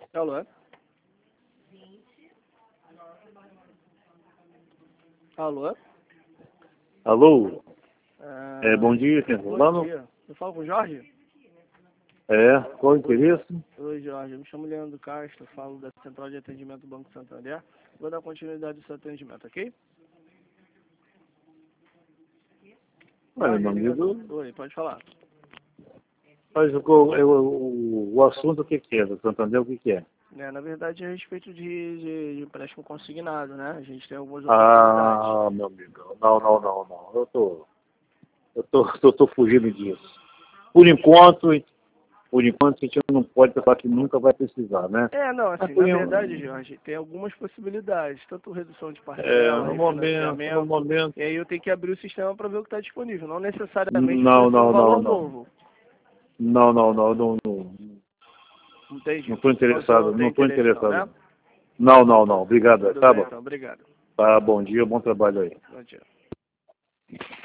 Alô? Alô? Alô? Bom dia, quem fala? Bom dia. Eu falo com o Jorge? Qual o interesse? Oi, Jorge. Eu me chamo Leandro Castro, falo da Central de Atendimento do Banco Santander. Vou dar continuidade ao seu atendimento, ok? Olha, meu amigo, Oi, pode falar. mas o assunto o que é? Do Santander o que é? Na verdade, é a respeito de empréstimo consignado, né? A gente tem algumas oportunidades. Ah, meu amigo, não. Eu tô fugindo disso. Por enquanto, a gente não pode falar que nunca vai precisar, né? Não, assim, na verdade, Jorge, tem algumas possibilidades, tanto redução de parcela, No refinanciamento, momento, e aí eu tenho que abrir o sistema para ver o que está disponível, não necessariamente não, precisa ser um não, não, valor não. novo. Não Entendi. estou Então você interessado, não tem não estou interesse não, interessado. né? Não, obrigado, Tudo tá bem bom. então, obrigado. Tá, bom dia, bom trabalho aí. Bom dia.